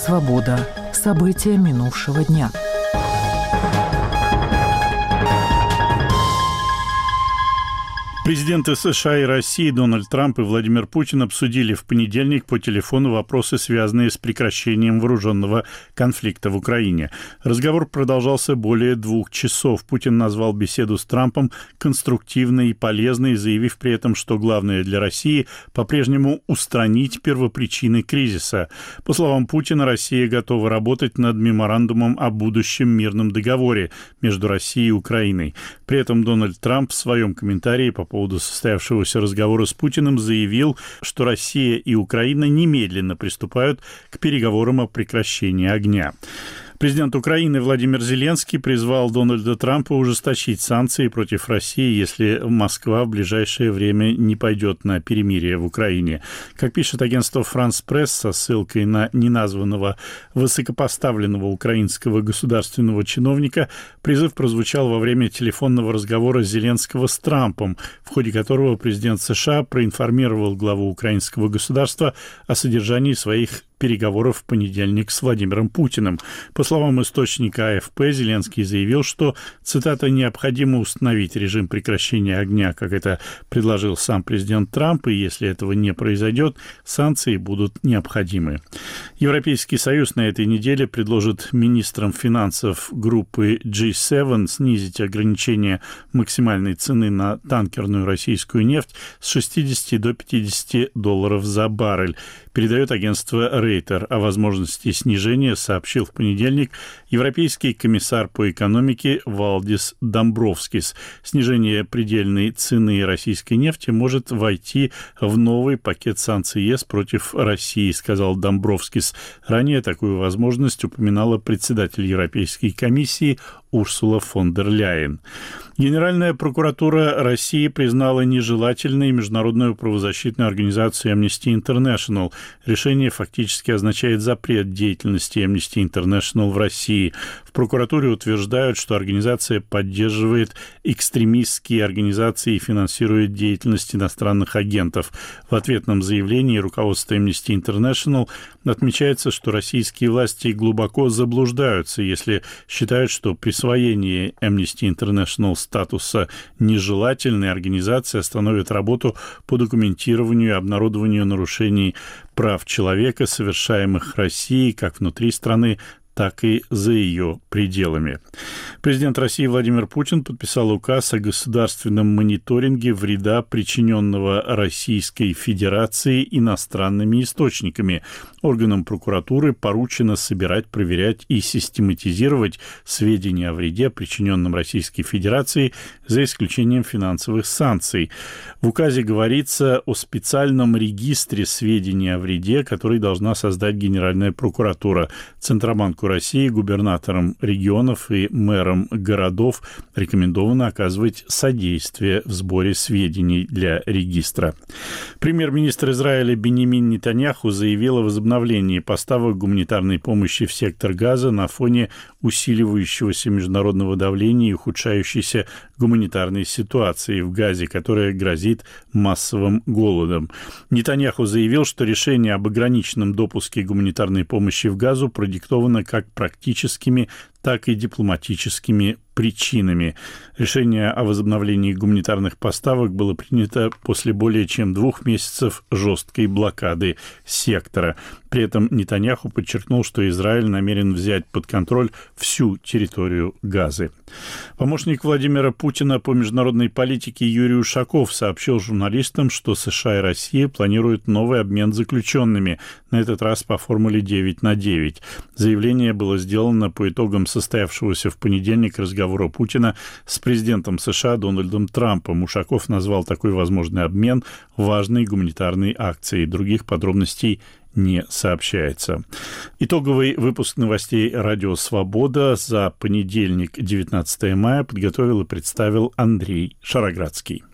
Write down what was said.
Свобода. События минувшего дня. Президенты США и России Дональд Трамп и Владимир Путин обсудили в понедельник по телефону вопросы, связанные с прекращением вооруженного конфликта в Украине. Разговор продолжался более 2 часов. Путин назвал беседу с Трампом конструктивной и полезной, заявив при этом, что главное для России по-прежнему устранить первопричины кризиса. По словам Путина, Россия готова работать над меморандумом о будущем мирном договоре между Россией и Украиной. При этом Дональд Трамп в своем комментарии по поводу состоявшегося разговора с Путиным заявил, что Россия и Украина немедленно приступают к переговорам о прекращении огня. Президент Украины Владимир Зеленский призвал Дональда Трампа ужесточить санкции против России, если Москва в ближайшее время не пойдет на перемирие в Украине. Как пишет агентство «Франс Пресс» со ссылкой на неназванного высокопоставленного украинского государственного чиновника, призыв прозвучал во время телефонного разговора Зеленского с Трампом, в ходе которого президент США проинформировал главу украинского государства о содержании своих переговоров в понедельник с Владимиром Путиным. По словам источника АФП, Зеленский заявил, что, цитата, «необходимо установить режим прекращения огня», как это предложил сам президент Трамп, и если этого не произойдет, санкции будут необходимы. Европейский Союз на этой неделе предложит министрам финансов группы G7 снизить ограничение максимальной цены на танкерную российскую нефть с 60 до $50 за баррель. Передает агентство Рейтер. О возможности снижения сообщил в понедельник европейский комиссар по экономике Валдис Домбровскис. Снижение предельной цены российской нефти может войти в новый пакет санкций ЕС против России, сказал Домбровскис. Ранее такую возможность упоминала председатель Европейской комиссии Урсула фон дер Ляйен. Генеральная прокуратура России признала нежелательной международную правозащитную организацию Amnesty International. Решение фактически означает запрет деятельности Amnesty International в России. В прокуратуре утверждают, что организация поддерживает экстремистские организации и финансирует деятельность иностранных агентов. В ответном заявлении руководства Amnesty International отмечается, что российские власти глубоко заблуждаются, если считают, что присвоение Amnesty International статуса нежелательной организации остановит работу по документированию и обнародованию нарушений прав человека, совершаемых Россией как внутри страны, так и за ее пределами. Президент России Владимир Путин подписал указ о государственном мониторинге вреда, причиненного Российской Федерации иностранными источниками. Органам прокуратуры поручено собирать, проверять и систематизировать сведения о вреде, причиненном Российской Федерации, за исключением финансовых санкций. В указе говорится о специальном регистре сведений о вреде, который должна создать Генеральная прокуратура. Центробанку России, губернаторам регионов и мэрам городов рекомендовано оказывать содействие в сборе сведений для регистра. Премьер-министр Израиля Биньямин Нетаньяху заявил о возобновлении поставок гуманитарной помощи в сектор Газа на фоне усиливающегося международного давления и ухудшающейся гуманитарной ситуации в Газе, которая грозит массовым голодом. Нетаньяху заявил, что решение об ограниченном допуске гуманитарной помощи в Газу продиктовано как практическими, так и дипломатическими причинами. Решение о возобновлении гуманитарных поставок было принято после более чем 2 месяцев жесткой блокады сектора. При этом Нетаньяху подчеркнул, что Израиль намерен взять под контроль всю территорию Газы. Помощник Владимира Путина по международной политике Юрий Ушаков сообщил журналистам, что США и Россия планируют новый обмен заключенными, на этот раз по формуле 9/9. Заявление было сделано по итогам состоявшегося в понедельник разговора Путина с президентом США Дональдом Трампом. Ушаков назвал такой возможный обмен важной гуманитарной акцией. Других подробностей не сообщается. Итоговый выпуск новостей «Радио Свобода» за понедельник, 19 мая, подготовил и представил Андрей Шароградский.